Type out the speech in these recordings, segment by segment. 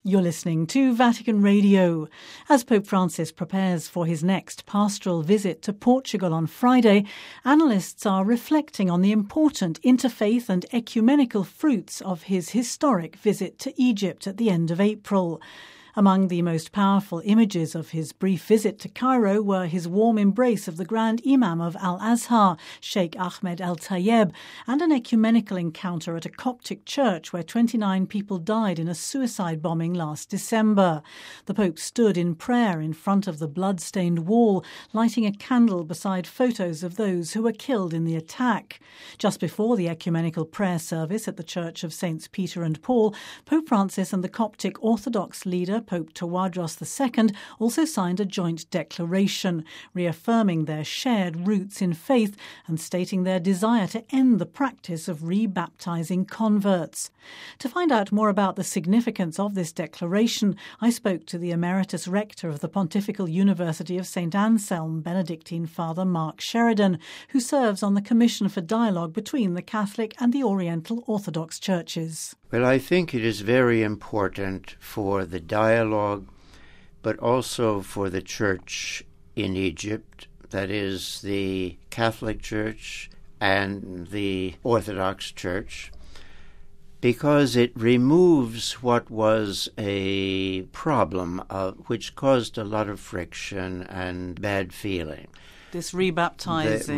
You're listening to Vatican Radio. As Pope Francis prepares for his next pastoral visit to Portugal on Friday, analysts are reflecting on the important interfaith and ecumenical fruits of his historic visit to Egypt at the end of April. Among the most powerful images of his brief visit to Cairo were his warm embrace of the Grand Imam of Al-Azhar, Sheikh Ahmed Al-Tayeb, and an ecumenical encounter at a Coptic church where 29 people died in a suicide bombing last December. The Pope stood in prayer in front of the blood-stained wall, lighting a candle beside photos of those who were killed in the attack. Just before the ecumenical prayer service at the Church of Saints Peter and Paul, Pope Francis and the Coptic Orthodox leader Pope Tawadros II also signed a joint declaration, reaffirming their shared roots in faith and stating their desire to end the practice of rebaptizing converts. To find out more about the significance of this declaration, I spoke to the Emeritus Rector of the Pontifical University of St. Anselm, Benedictine Father Mark Sheridan, who serves on the Commission for Dialogue between the Catholic and the Oriental Orthodox churches. Well, I think it is very important for the dialogue, but also for the church in Egypt, that is the Catholic Church and the Orthodox Church, because it removes what was a problem which caused a lot of friction and bad feeling. This rebaptizing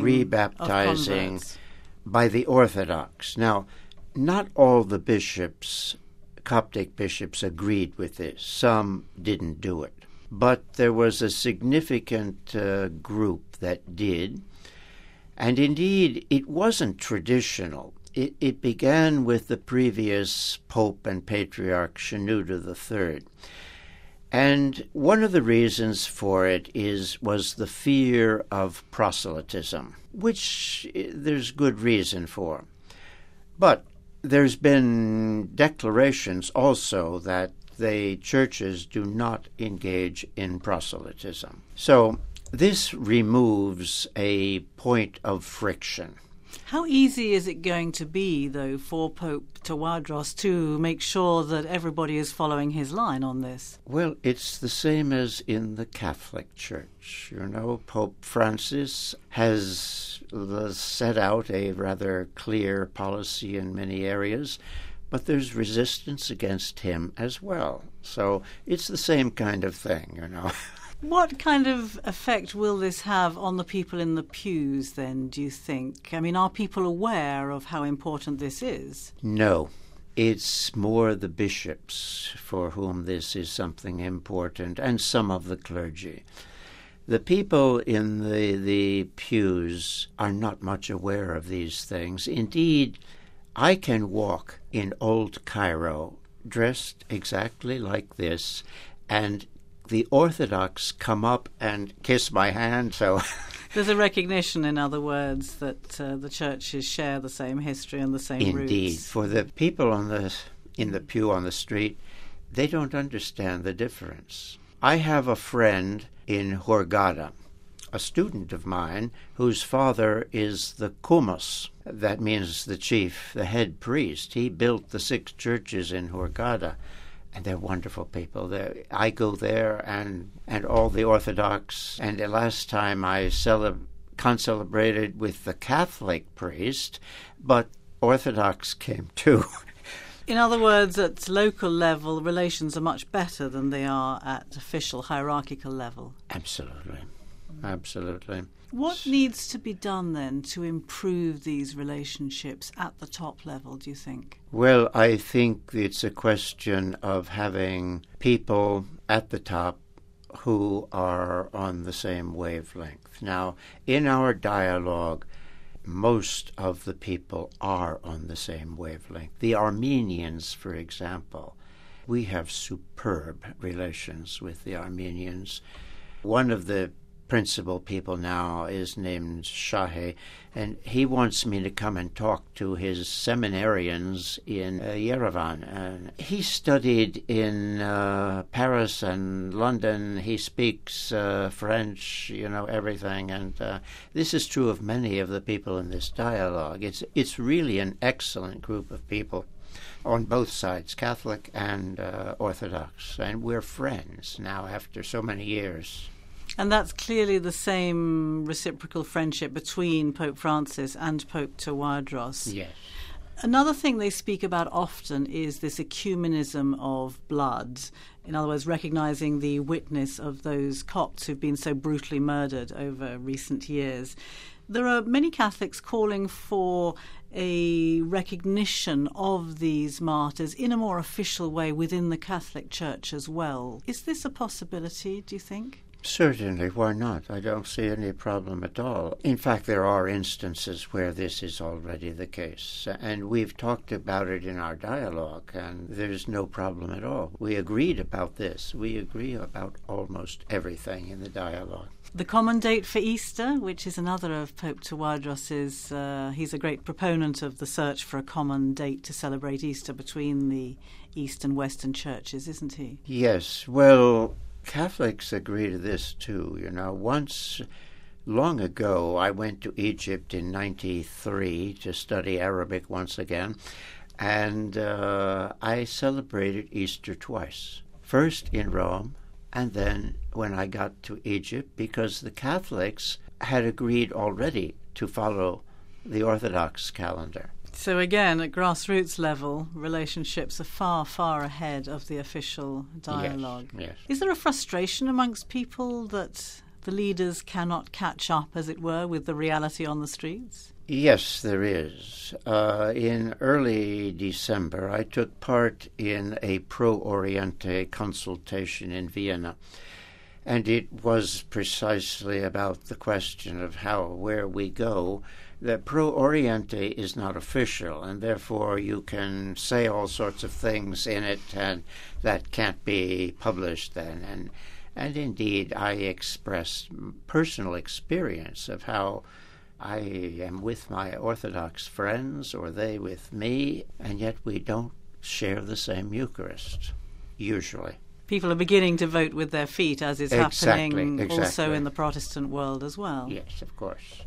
by the Orthodox. Now, not all the bishops, Coptic bishops, agreed with this. Some didn't do it. But there was a significant group that did. And indeed, it wasn't traditional. It began with the previous Pope and Patriarch Shenouda III. And one of the reasons for it was the fear of proselytism, which there's good reason for. But there's been declarations also that the churches do not engage in proselytism. So this removes a point of friction. How easy is it going to be, though, for Pope Tawadros to make sure that everybody is following his line on this? Well, it's the same as in the Catholic Church. You know, Pope Francis has set out a rather clear policy in many areas, but there's resistance against him as well. So it's the same kind of thing, you know. What kind of effect will this have on the people in the pews, then, do you think? I mean, are people aware of how important this is? No. It's more the bishops for whom this is something important, and some of the clergy. The people in the pews are not much aware of these things. Indeed, I can walk in old Cairo dressed exactly like this, and the Orthodox come up and kiss my hand. So there's a recognition, in other words, that the churches share the same history and the same roots. Indeed. For the people in the pew on the street, they don't understand the difference. I have a friend in Hurghada, a student of mine, whose father is the Kumus. That means the chief, the head priest. He built the 6 churches in Hurghada. And they're wonderful people. I go there, and all the Orthodox. And the last time I concelebrated with the Catholic priest, but Orthodox came too. In other words, at local level, relations are much better than they are at official hierarchical level. Absolutely. Absolutely. What needs to be done then to improve these relationships at the top level, do you think? Well, I think it's a question of having people at the top who are on the same wavelength. Now, in our dialogue, most of the people are on the same wavelength. The Armenians, for example, we have superb relations with the Armenians. One of the principal people now is named Shahe, and he wants me to come and talk to his seminarians in Yerevan. And he studied in Paris and London. He speaks French, everything. And this is true of many of the people in this dialogue. It's really an excellent group of people. on both sides, Catholic and Orthodox. And we're friends now after so many years. And that's clearly the same reciprocal friendship between Pope Francis and Pope Tawadros. Yes. Another thing they speak about often is this ecumenism of blood. In other words, recognizing the witness of those Copts who've been so brutally murdered over recent years. There are many Catholics calling for a recognition of these martyrs in a more official way within the Catholic Church as well. Is this a possibility, do you think? Certainly, why not? I don't see any problem at all. In fact, there are instances where this is already the case, and we've talked about it in our dialogue, and there's no problem at all. We agreed about this. We agree about almost everything in the dialogue. The common date for Easter, which is another of Pope Tawadros's, he's a great proponent of the search for a common date to celebrate Easter between the East and Western churches, isn't he? Yes, well, Catholics agree to this too. Once, long ago, I went to Egypt in 1993 to study Arabic once again, and I celebrated Easter twice. First in Rome, and then when I got to Egypt, because the Catholics had agreed already to follow the Orthodox calendar. So again, at grassroots level, relationships are far, far ahead of the official dialogue. Yes. Is there a frustration amongst people that the leaders cannot catch up, as it were, with the reality on the streets? Yes, there is. In early December, I took part in a Pro Oriente consultation in Vienna, and it was precisely about the question of where we go. The Pro Oriente is not official, and therefore you can say all sorts of things in it, and that can't be published then. And indeed, I expressed personal experience of how I am with my Orthodox friends, or they with me, and yet we don't share the same Eucharist, usually. People are beginning to vote with their feet, as is happening Exactly. also in the Protestant world as well. Yes, of course.